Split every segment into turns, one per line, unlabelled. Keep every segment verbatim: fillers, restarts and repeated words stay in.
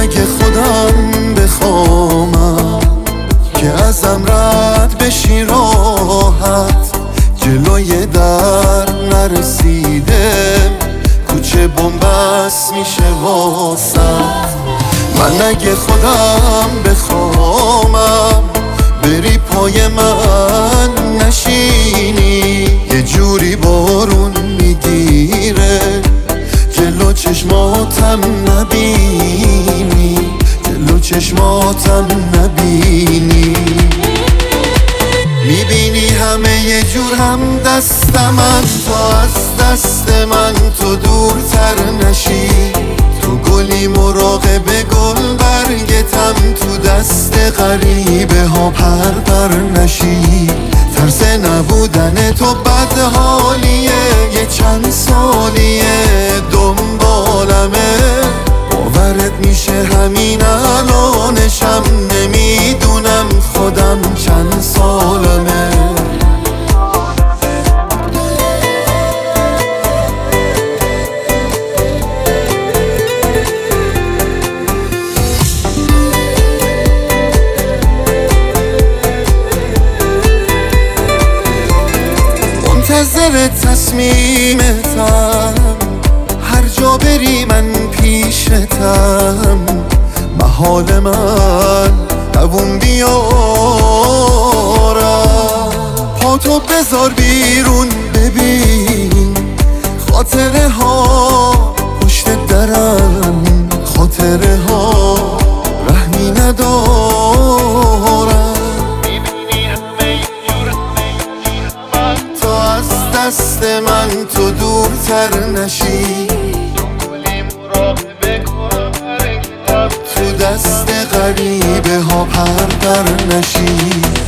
اگه خودم بخوامم که ازم رد بشی راحت، جلوی در نرسیدم کوچه بنبست میشه واسط. من اگه خودم بخوامم بری پای من نشینی، یه جوری بارون میگیره جلو چشماتم نبینی، جلو چشماتم نبینی. میبینی همه یه جور هم دستمن، تا از دست من تو دورتر نشی. تو گلی مراقب گل برگتم، تو دست غریبه ها پر پر نشی. ترس نبودن تو بد حالیه، یه چند سالیه دنبالمه. باورت میشه همین الانشم نمیدونم خودم چند سالمه. منتظر تصمیمتم، هر جا بری من پیشتم. محال من دووم بیارم، پاتو بذار بیرون ببین خاطره ها پشت درم، خاطره ها رحمی ندارم. تا از دست من تو دورتر نشی، تو دست غریبه ها پر پر نشی.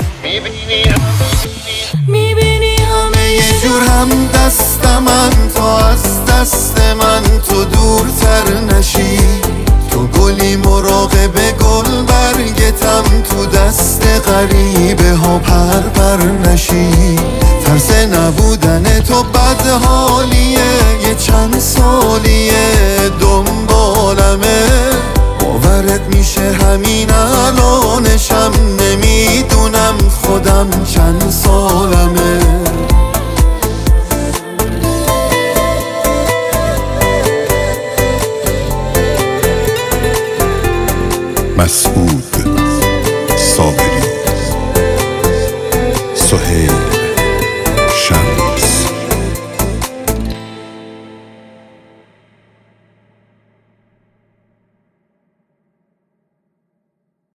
میبینی همه یه جور هم دستمن، تا از دست من تو دورتر نشی. تو گلی مراقب گل برگتم، تو دست غریبه ها پر پر نشی. ترس نبودن تو بد حالیه، یه چند سالیه دنبالمه. باورت میشه همین الانشم نمیدونم خودم چند سالمه.
مسعود صابری، سهیل